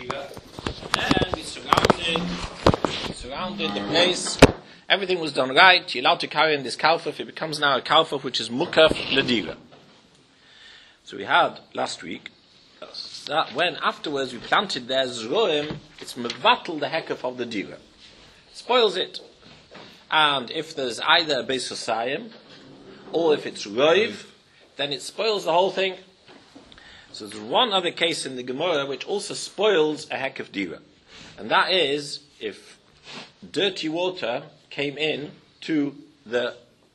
Ladira, and we surrounded the place. Everything was done right. You're allowed to carry in this kalfaf. It becomes now a kalfaf which is mukaf Ladira. So we had last week that when afterwards we planted there zroim, it's mevatel the hekef of the dira, spoils it. And if there's either a beis hosayim or if it's roiv, then it spoils the whole thing. So there's one other case in the Gemara which also spoils a hekef dira, and that is if dirty water came in to this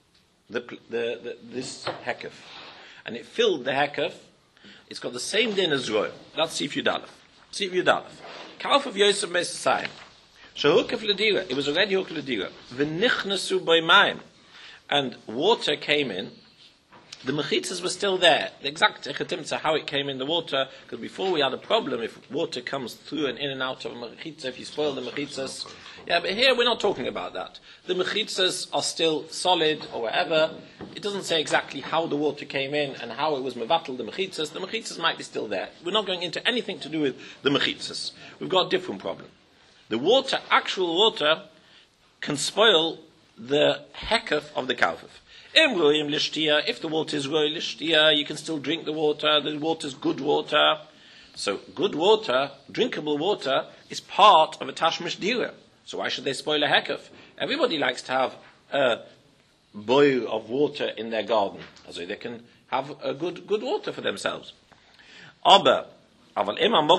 hekef, and it filled the hekef. It's got the same din as roiv. That's Sif Yudalef. Sif Yudalef. Kalf of Yosef Mesasayim. Shehukef Ladira. It was already Hukef Ladira. V'nichnasu b'mayim. And water came in. The mechitzas were still there. The exact echetimtza how it came in the water, because before we had a problem if water comes through and in and out of a mechitza, if you spoil the mechitzas. Yeah, but here we're not talking about that. The mechitzas are still solid or whatever. It doesn't say exactly how the water came in and how it was mevatel the mechitzas. The mechitzas might be still there. We're not going into anything to do with the mechitzas. We've got a different problem. The water, actual water, can spoil the hekef of the kalfef. If the water is roy lishtia, you can still drink the water. The water is good water. So good water, drinkable water, is part of a tashmish dira. So why should they spoil a hekef? Everybody likes to have a boil of water in their garden, so they can have a good water for themselves. If they're not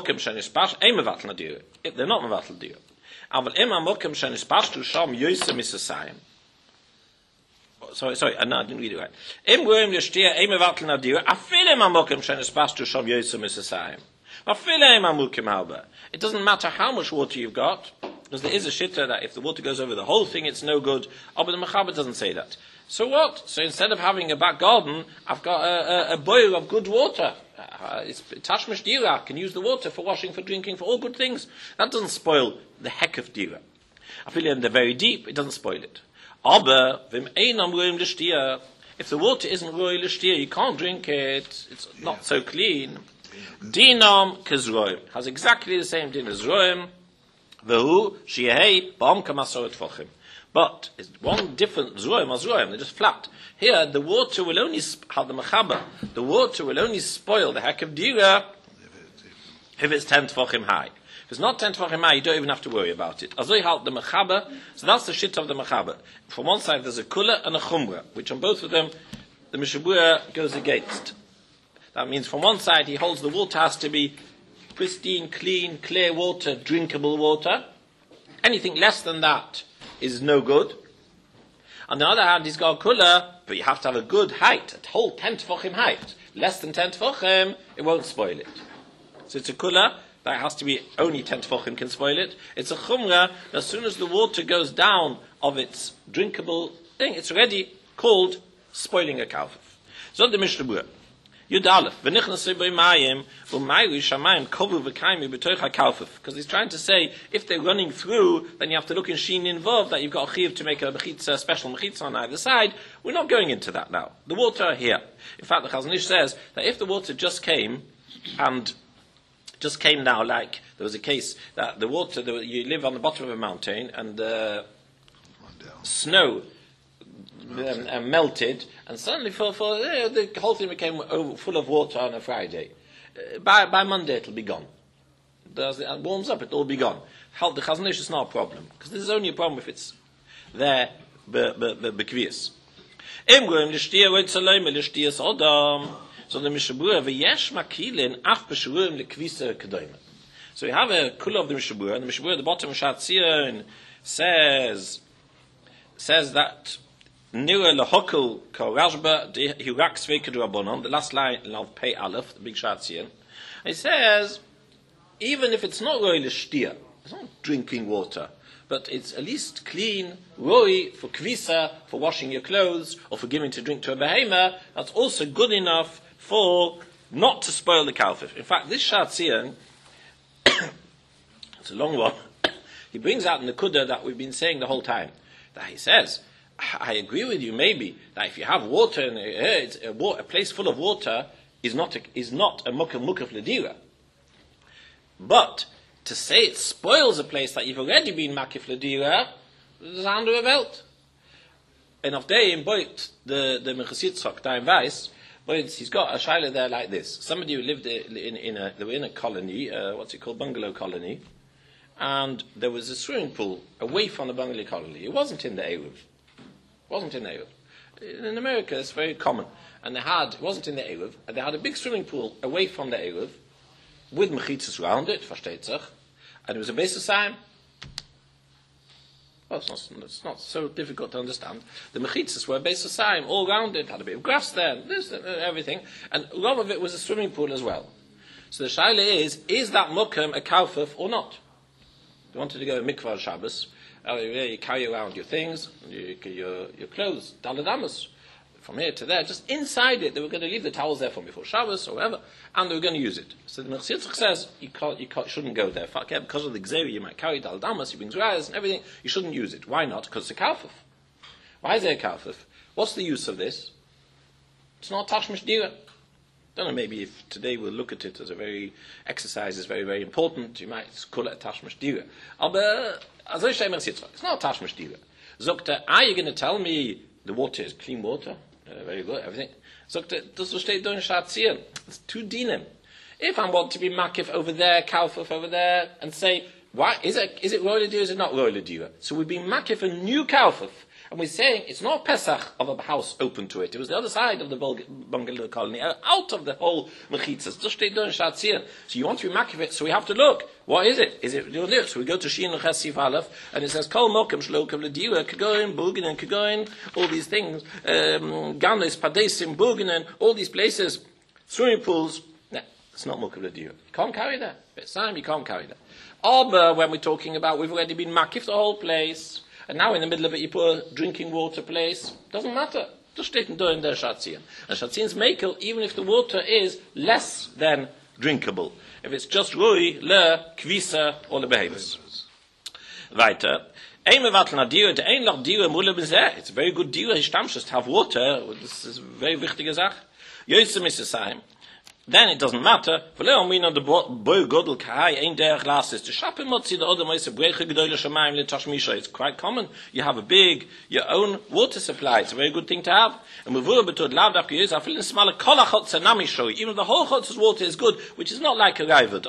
mevatel dira. Sorry, no, I didn't read it right. It doesn't matter how much water you've got, because there is a shitta that if the water goes over the whole thing, it's no good. But the Mechaber doesn't say that. So what? So instead of having a back garden, I've got a boil of good water. It's tashmish dira. I can use the water for washing, for drinking, for all good things. That doesn't spoil the heck of dira. I feel in the very deep, it doesn't spoil it. If the water isn't roy l'shtia, you can't drink it. It's not so clean. Dinam k'zroim has exactly the same din as roim. V'hu sheyehei ba'am k'masoret fochim. But it's one different zroim as roim. They're just flat. Here, the water will only the mechaber. The water will only spoil the heck of dira if it's 10 tefachim high. If it's not 10 tefachim high, you don't even have to worry about it. Azoi halt the mechaber. So that's the shit of the mechaber. From one side, there's a kula and a chumra, which on both of them, the Mishabura goes against. That means from one side, he holds the water has to be pristine, clean, clear water, drinkable water. Anything less than that is no good. On the other hand, he's got a kula, but you have to have a good height, a whole 10 tefachim height. Less than 10 tefachim, it won't spoil it. So it's a kula that has to be only 10 tefachim can spoil it. It's a chumra that as soon as the water goes down of its drinkable thing, it's already called spoiling a kalfef. So the Mishnah Yudalef v'nichnasu b'mayim u'mayri shamayim kovu v'kaimi b'toich ha'kalfef, because he's trying to say if they're running through, then you have to look in Shin involved that you've got a chiv to make a mechitza, special mechitza on either side. We're not going into that now. The water are here. In fact, the Chazon Ish says that if the water just came now, like there was a case that the water, you live on the bottom of a mountain and snow melted, and suddenly the whole thing became full of water on a Friday. By Monday it'll be gone. As it warms up, it'll all be gone. The Chazon Ish is not a problem, because this is only a problem if it's there bekvius. So the Mishabura v'yesh makilin af b'shurim lekvisa kedoyma. So we have a kula of the Mishabura, and the Mishabura at the bottom of Shat Zion says that nira lehokel ka rashba hirak sveikud rabbanon, the last line of Pei Aleph, the big Shat Zion. It says even if it's not roy l'shtia, it's not drinking water, but it's at least clean, roy for kvisa, for washing your clothes, or for giving to drink to a behema, that's also good enough for not to spoil the kalfef. In fact, this Shat Zion, it's a long one, he brings out in the Kudah that we've been saying the whole time. That he says, I agree with you maybe, that if you have water in a place full of water is not a mukaf ledira. But To say it spoils a place that you've already been makif l'dira, is a andere Welt. And of day in Boit, the Mechazitzchak, da in Weiss, but he's got a shaila there like this. Somebody who lived they were in a colony, what's it called, bungalow colony, and there was a swimming pool away from the bungalow colony. It wasn't in the Eruv. In America, it's very common. And it wasn't in the Eruv, and they had a big swimming pool away from the Eruv, with mechitzas around it, versteht sich, and it was a basis time. Well, it's not so difficult to understand. The mechitzas were a basis time, all around it, had a bit of grass there, everything, and a lot of it was a swimming pool as well. So the shaila is that mukim a kaufuf or not? You wanted to go to mikvah Shabbos, you carry around your things, your clothes, daladamas, from here to there, just inside it, they were going to leave the towels there from before Shabbos or whatever, and they were going to use it. So the Mechazitzchak says, you shouldn't go there. Because of the Gzeri, you might carry daladamas, you bring rayas and everything, you shouldn't use it. Why not? Because it's a kaufuf. Why is there a kaufuf? What's the use of this? It's not tashmish dira. Don't know, maybe if today we'll look at it as a exercise is very, very important, you might call it a tashmish dira. Aber, as I say, it's not a tashmish dira. Zokta, are you going to tell me the water is clean water? Very good, everything. Zokta, das steht doing Shatzian. It's two dinim. If I want to be makif over there, kaufuf over there, and say, why, is it royal dira, is it not royal dira? So we've been makif a new kaufuf. And we're saying it's not Pesach of a house open to it. It was the other side of the bungalow colony, out of the whole mechitzas. Just stay doing shatzir. So you want to be makif it, so we have to look. What is it? Is it doing this? So we go to Shin Chesif Aleph, and it says Kol Mokem Shlokem Ledira Kegoin Burgenen Kegoin, all these things, Ganes Padesim Burgenen, all these places, swimming pools. No, it's not Mokem Ledira. You can't carry that. You can't carry that. Aber when we're talking about, we've already been makif the whole place. And now in the middle of it you put a drinking water place. Doesn't matter. Just steht doing the Shatzian. And Shatzian's makel, even if the water is less than drinkable. If it's just rui, le, kvisa, or le behemoths. Weiter. It's a very good dira, to have water. This is a very wichtige Sache. Yosem is the same. Then it doesn't matter. It's quite common. You have your own water supply. It's a very good thing to have. And even if the whole chotza's water is good, which is not like a raivad.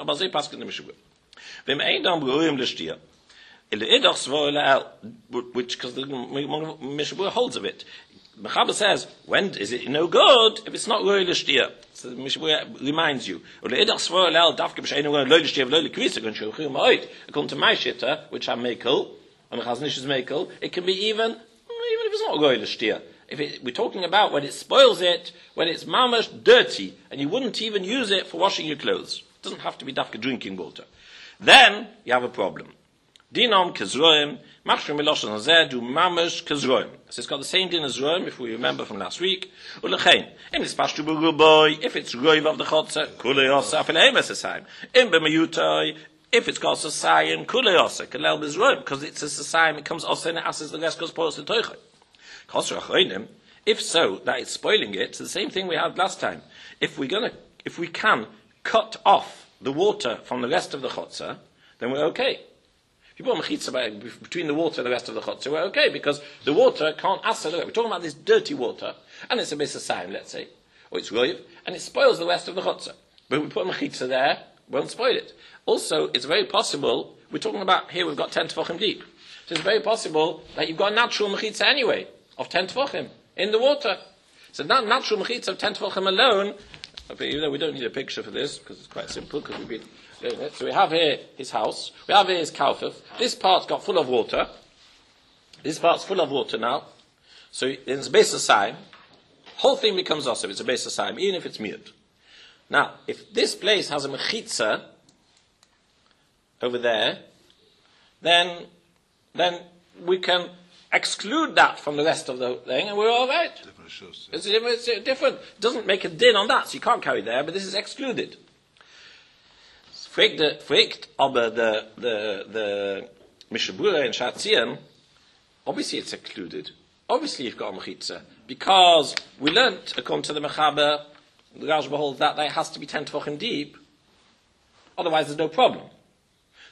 Which, because the Mishabur holds of it. Mechaber says, when is it no good if it's not royal shtia? So the Mishabur reminds you. According to my shitta, which I'm mekel, and Chaznish is mekel, it can be even if it's not royal shtia. We're talking about when it spoils it, when it's mamash dirty, and you wouldn't even use it for washing your clothes. It doesn't have to be dafka drinking water. Then you have a problem. Dinom kezroim, machshim meloshen hazeh du mamash kezroim. So it's got the same din as roim, if we remember from last week. Ulechein, im nispashtu b'ruboy, if it's roiv of the chotze, kulei osa afelehem esesayim. Im b'mayutoi, if it's got sasayim, kulei osa, kalel b'zroim, because it's a sasayim, it comes osa and it asses the rest goes poros to toichai. Chosra choinim, if so, that it's spoiling it, it's the same thing we had last time. If we can cut off the water from the rest of the chotze, then we're okay. If you put a mechitza between the water and the rest of the chotzer, we're okay, because the water can't answer. We're talking about this dirty water, and it's a bit of sign, let's say, or it's roiv, and it spoils the rest of the chotzer. But if we put a mechitza there, won't spoil it. Also, it's very possible, we're talking about, here we've got 10 tefachim deep. So it's very possible that you've got a natural mechitza anyway, of 10 tefachim, in the water. So that natural mechitza of 10 tefachim alone, even though we don't need a picture for this, because it's quite simple, because we've been doing it. So we have here his house, we have here his kaufuf. This part's got full of water. This part's full of water now. So it's a base of sign. Whole thing becomes also, it's a base of sign, even if it's mute. Now, if this place has a mechitza over there, then we can exclude that from the rest of the thing, and we're all right. It's different. It doesn't make a din on that, so you can't carry there, but this is excluded. Fragt aber the Mishabura and Shatzian, obviously it's excluded. Obviously you've got a mechitza, because we learnt, according to the Mechaber, the Rashba holds that it has to be 10 tefachim deep, otherwise there's no problem.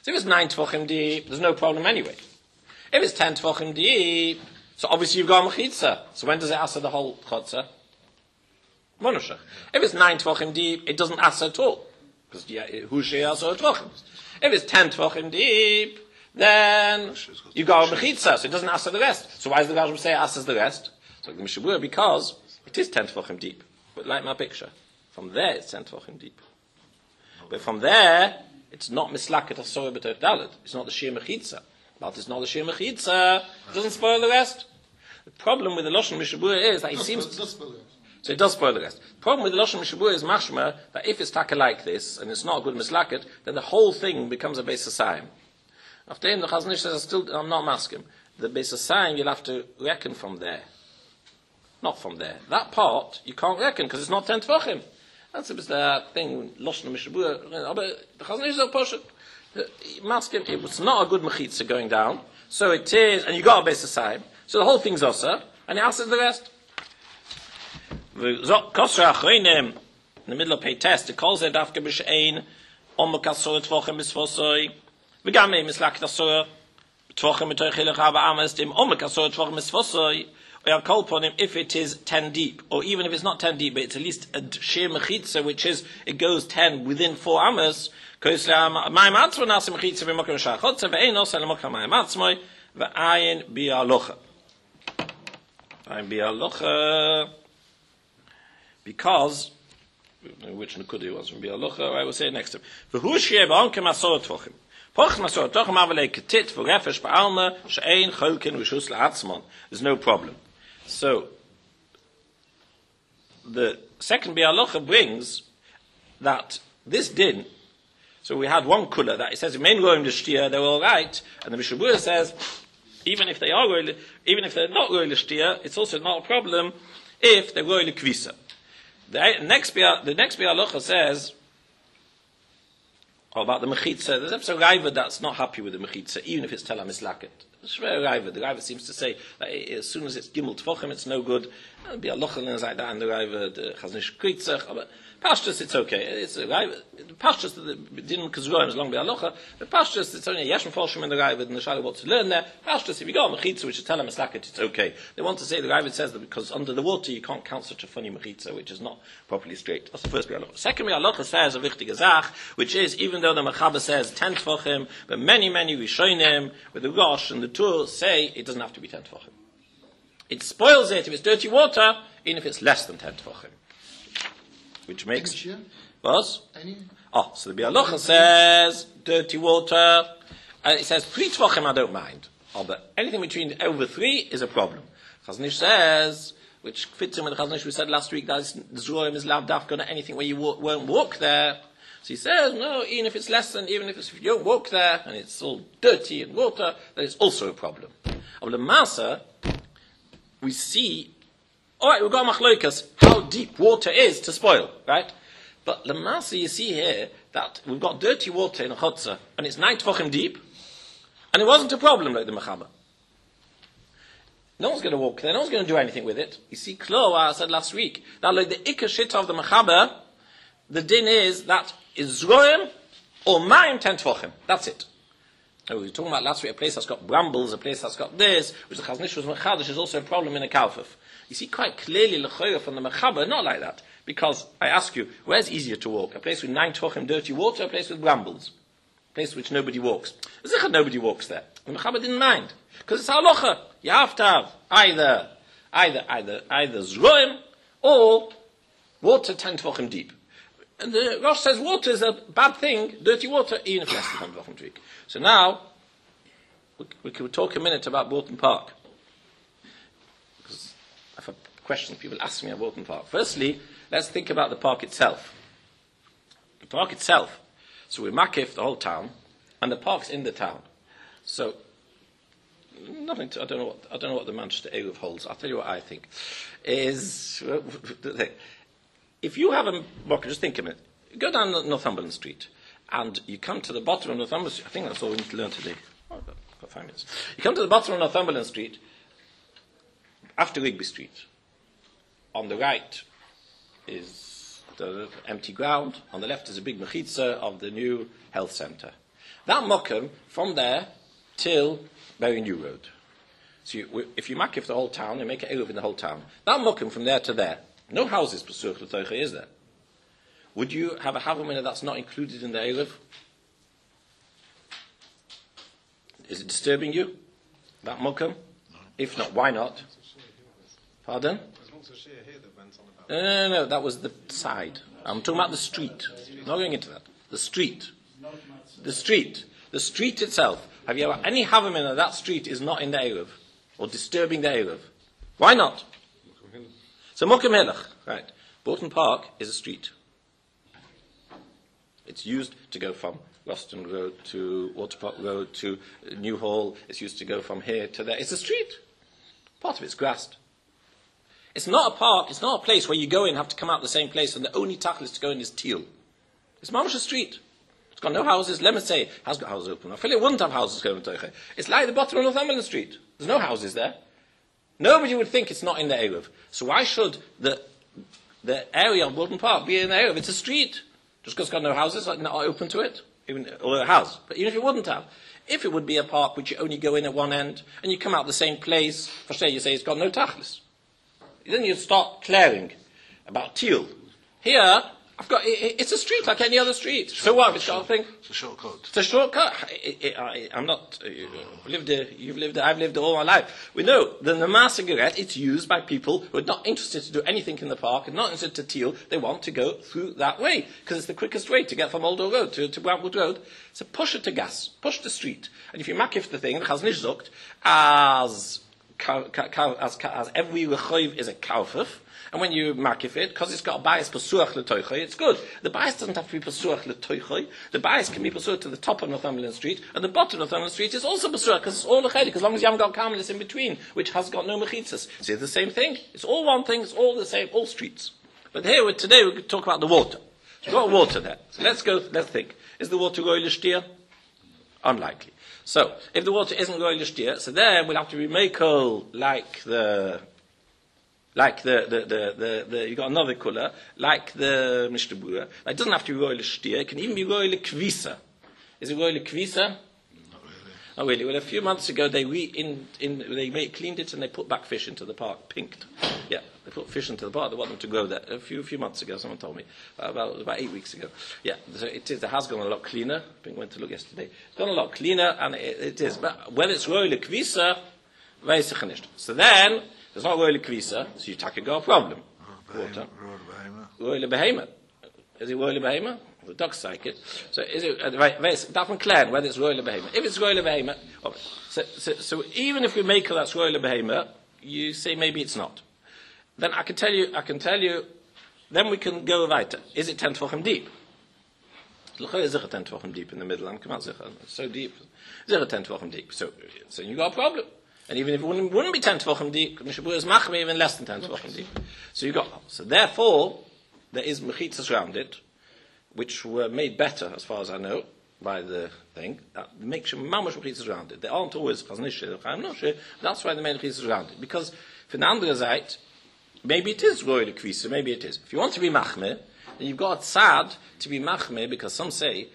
So if it's 9 Tvachim deep, there's no problem anyway. If it's 10 Tvachim deep, so obviously you've got Mechitza. So when does it answer the whole Chotzer? Monoshach. If it's 9 Tvachim deep, it doesn't answer at all. Because who shares or Tvachim? If it's 10 Tvachim deep, then you got a Mechitza, so it doesn't answer the rest. So why does the Rashba say it answers the rest? So the Mishabur, because it is 10 Tvachim deep. But like my picture. From there, it's 10 Tvachim deep. But from there, it's not Mislaket Asoy B'Toch Dalet. It's not the Shir Mechitza. But it's not the Shir Mechitza. It doesn't spoil the rest. The problem with the Lashon Mishabur is that it seems... So it does spoil the rest. The problem with the Lashon Mishabur is mashma, that if it's taka like this, and it's not a good mislaket, then the whole thing becomes a Beis HaSayim. After him, the Chazon Ish says, I'm not masking. The Beis HaSayim, you'll have to reckon from there. Not from there. That part, you can't reckon, because it's not 10 Tvachim. That's the thing, Lashon Mishabur. But the Chazon Ish says, Poshet, masking, it was not a good mechitza going down, so it is, and you got a Beis HaSayim, so the whole thing's also, and it answers the rest. In the middle of pay test, it calls it after b'shein omukasor tvochem misfosoi. V'gamei mislak tasor tvochem mitochilach haba amastim omukasor tvochem misfosoi. We are called upon him if it is 10 deep, or even if it's not 10 deep, but it's at least a sheer mechitza, which is it goes 10 within 4 amas. Because my matzmo nasi mechitza v'mokem shachotza v'ein osa l'mokem my matzmoi v'ayin bi'alocha. Ayin bi'alocha. Because, which Nekuda was from Bialocha, I will say it next to him. V'hu shir ba'onke masor tvachim. Poch masor tvachim avalei ketit v'refesh ba'alma she'ein cholkin v'shus la'atzmon. There's no problem. So, the second Bialocha brings that this din, so we had one kula that it says, main goyim l'shtia, they're all right, and the Mishabur says, even if they're not goyim l'shtia, it's also not a problem if they're goyim l'kvisa. The next Bialocha says about the Mechitza. There's a Raiva that's not happy with the Mechitza, even if it's Tela Mislaket. It's very Raiva. The Raiva seems to say that as soon as it's Gimel Tvachim, it's no good. Bialocha is like that, and the Raiva, the Chazon Ish Kritzach. But Pashtus, it's okay. It's a Raiva. Pashtus, the Din Kazroim is long Bialocha. But Pashtus, it's only a Yeshim Folshim in the Raiva, and the Shali wants to learn there. Pashtus, if you got a Mechitza, which is Tela Mislaket, it's okay. They want to say, the Raiva says that because under the water you can't count such a funny Mechitza, which is not properly straight. That's the first Bialocha. Second Bialocha says a Wichtige Zach, which is, even though the Mechaber says 10 Tvachim, but many Rishonim, with the Rosh and the Tur, say it doesn't have to be 10 Tvachim. It spoils it if it's dirty water, even if it's less than 10 Tvachim. Which makes... What? So the Bialocha says dirty water. It says 3 Tvachim I don't mind. But anything between over 3 is a problem. Chazon Ish says, which fits in with the Chazon Ish we said last week, that Zroim is lav dafka, anything where you won't walk there. So he says, no, even if it's less than, even if you don't walk there, and it's all dirty and water, then it's also a problem. Of the Masa, we see, alright, we've got machloikas, how deep water is to spoil, right? But the Masa, you see here, that we've got dirty water in a chotzer, and it's 9 tvachim deep, and it wasn't a problem like the Mechaber. No one's going to walk there, no one's going to do anything with it. You see, Klo, I said last week, that like the Ikar Shita of the Mechaber, the din is that is Zroim or Mayim 10 Tvachim. That's it. We were talking about last week, a place that's got brambles, a place that's got this, which the Chazon Ish was Mechadish, is also a problem in a Kalfuf. You see quite clearly L'choyer from the Mechaber, not like that. Because, I ask you, where's easier to walk? A place with 9 Tvachim dirty water, or a place with brambles? A place which nobody walks. Zichad nobody walks there. The Mechaber didn't mind. Because it's halacha. You have to have either Zroim or water 10 Tvachim deep. And the Rosh says water is a bad thing, dirty water, even if less than 10 Tvachim deep. So now, we could talk a minute about Borton Park. Because I have a question people ask me about Borton Park. Firstly, let's think about the park itself. The park itself. So we makif the whole town, and the park's in the town. So, I don't know what the Manchester Eruv holds. I'll tell you what I think. If you have a market, just think a minute. Go down Northumberland Street, and you come to the bottom of Northumberland Street. I think that's all we need to learn today. Oh, I've got 5 minutes. You come to the bottom of Northumberland Street, after Rigby Street. On the right is the empty ground. On the left is a big mechitza of the new health centre. That mokum from there till Berry New Road. So if you makif the whole town, you make an eruv in the whole town. That mokum from there to there, no houses pasuch l'toicha, is there? Would you have a havamina that's not included in the eruv? Is it disturbing you? That mokum? No. If not, why not? Pardon? No, that was the side. I'm talking about the street. I'm not going into that. The street. The street itself. Have you ever any havamina that street is not in the eruv or disturbing the eruv? Why not? So mokum helach, right? Borton Park is a street. It's used to go from Ruston Road to Waterpark Road to New Hall. It's used to go from here to there. It's a street. Part of it's grassed. It's not a park. It's not a place where you go in and have to come out the same place and the only tachlis to go in is teal. It's mamash a street. It's got no houses. Let me say, it has got houses open. I feel it wouldn't have houses going to. It's like the bottom of Northumberland Street. There's no houses there. Nobody would think it's not in the Eruv. So why should the area of Wilton Park be in the Eruv? It's a street. Just because it's got no houses, like, not open to it. Even, although it has. But even if it wouldn't have. If it would be a park which you only go in at one end and you come out the same place, for say you say it's got no tachlis. Then you start clearing about teal. Here, it's a street like any other street. So what? It's got a thing. It's a shortcut. It's a shortcut. I'm not. You've lived there. I've lived there all my life. We know the Namah cigarette. It's used by people who are not interested to do anything in the park and not interested to teal. They want to go through that way because it's the quickest way to get from Old Road to Brantwood Road. So push it to gas. Push the street. And if you makif the thing, has nicht zukt as every rechoiv is a kaufif. And when you makif it, because it's got a bias pasuach l'toichoi, it's good. The bias doesn't have to be pasuach l'toichoi. The bias can be pasuach to the top of Northumberland Street, and the bottom of Northumberland Street is also pasuach, because it's all l'chedik, as long as you haven't got Carmelis in between, which has got no mechitzas. So it's the same thing. It's all one thing, it's all the same, all streets. But here, today, we're going to talk about the water. So we've got water there. So let's think. Is the water going l'shtir? Unlikely. So, if the water isn't going l'shtir, so then we'll have to be makel like the you got another colour, like the Mishnah Berurah. It doesn't have to be royal shtir, it can even be royal kvisa. Is it royal kvisa? Not really. Well, a few months ago they cleaned it and they put back fish into the park, pinked. Yeah, they put fish into the park. They want them to grow there. A few months ago, someone told me about 8 weeks ago. Yeah, so it has gone a lot cleaner. I think I went to look yesterday. It's gone a lot cleaner, and it is. But whether it's royal kvisa, weiß ich nicht. So then. There's not royal kvisa, so you take a problem. Water. Royal behema. Is it royal behema? The ducks like it. So is it that's clear whether it's royal behema. If it's royal behema, so even if we make that's royal behema, you say maybe it's not. Then I can tell you. Then we can go weiter. Is it 10 tefachim deep? Is it 10 tefachim deep in the middle? It's so deep. Is it 10 tefachim deep? So you got a problem. And even if it wouldn't be 10 tefachim deep, Mishnah Berurah is machmir even less than 10 tefachim deep. So therefore, there is mechitzas around it, which were made better, as far as I know, by the thing, that makes mamash mechitzas around it. They aren't always chaznishe, I'm not sure, that's why they made mechitzas around it. Because, for the andere Seite, maybe it is royal kvisa, maybe it is. If you want to be machmir, then you've got sad to be machmir, because some say,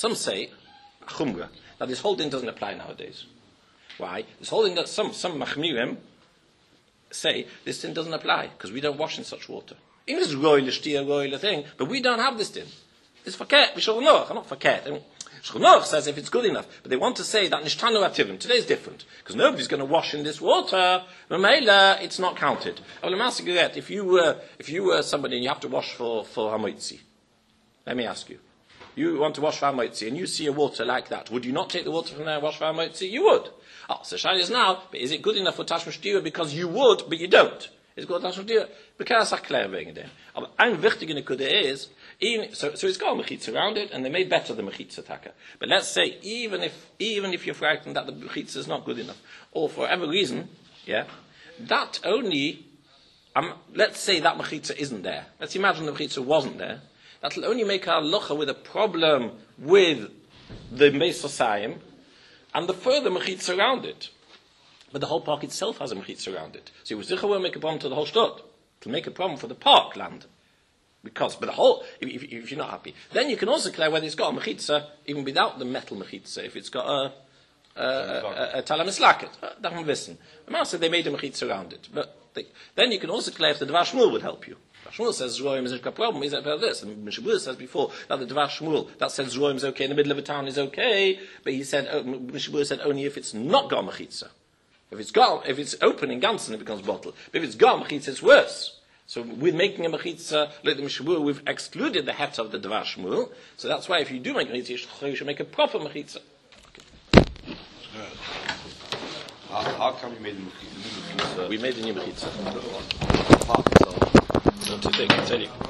chumra, that this whole thing doesn't apply nowadays. Why? This holding that some machmirim say this din doesn't apply because we don't wash in such water. Even this royal thing, but we don't have this din. It's fakert. Shulchan Aruch, not fakert. Shulchan Aruch says if it's good enough, but they want to say that nishtanu ativim. Today is different because nobody's going to wash in this water. Mamela, it's not counted. If you were somebody and you have to wash for hamoitzi, let me ask you. You want to wash for hamoitzi and you see a water like that, would you not take the water from there and wash for hamoitzi? You would. So Shai is now, but is it good enough for Tashmish Dira because you would, but you don't? Is it good Tashmish Dira? Because I clear wegen dem. Aber ein wichtiger Nekude is, so it's got a mechitza around it, and they made better the mechitza taka. But let's say, even if you're frightened that the mechitza is not good enough, or for whatever reason, yeah, that only, let's say that mechitza isn't there. Let's imagine the mechitza wasn't there. That'll only make our locha with a problem with the Meis Osayim, and the further mechitza around it. But the whole park itself has a mechitza around it. So you will make a problem to the whole shtut. It'll make a problem for the park land. Because, but the whole, if you're not happy, then you can also declare whether it's got a mechitza, even without the metal mechitza, if it's got a talamislaket. That we wissen. The master, they made a mechitza around it. But then you can also declare if the Dvar Shmuel would help you. Shmuel says Zroim is a problem, is about this. And Mishabur says before that the Dvar Shmuel, that says Zroim is okay in the middle of a town is okay, but he said, Mishabur said only if it's not got mechitza. If it's open in Gansen, it becomes bottle. But if it's got mechitza, it's worse. So with making a mechitza, like the Mishabur, we've excluded the het of the Dvar Shmuel. So that's why if you do make a mechitza, you should make a proper mechitza. Okay. How come you made the mechitza? We made a new mechitza. How? Not too big, I tell you.